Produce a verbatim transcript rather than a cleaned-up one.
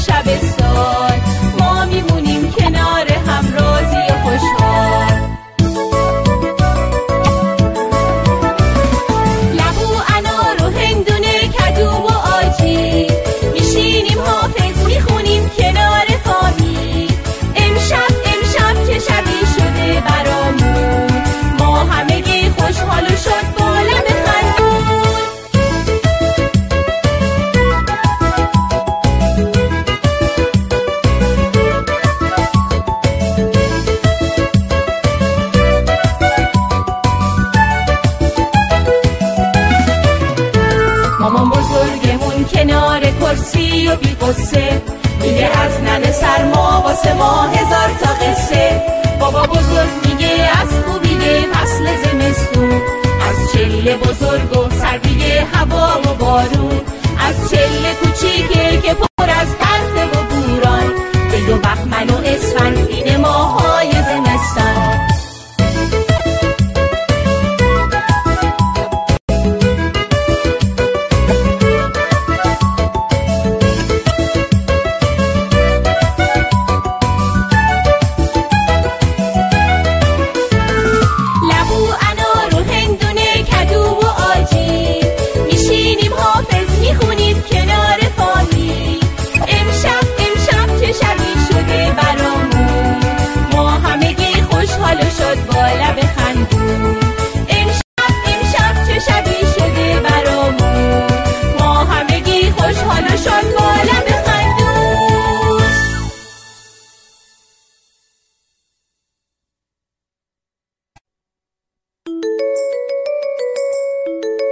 شب سال ما میمونیم کنار هم راضی و خوشحال. لبو انار و هندونه کدو و آجی میشینیم حافظ میخونیم کنار فامی. امشب امشب چه شبی شده برامون ما همگی خوشحال و شد با لب خندون. مامان بزرگمون کنار کرسی و بی قصه میگه از ننه سرما واسه ما هزار تا قصه. بابا بزرگ میگه از خوبی فصل زمستون از چله بزرگ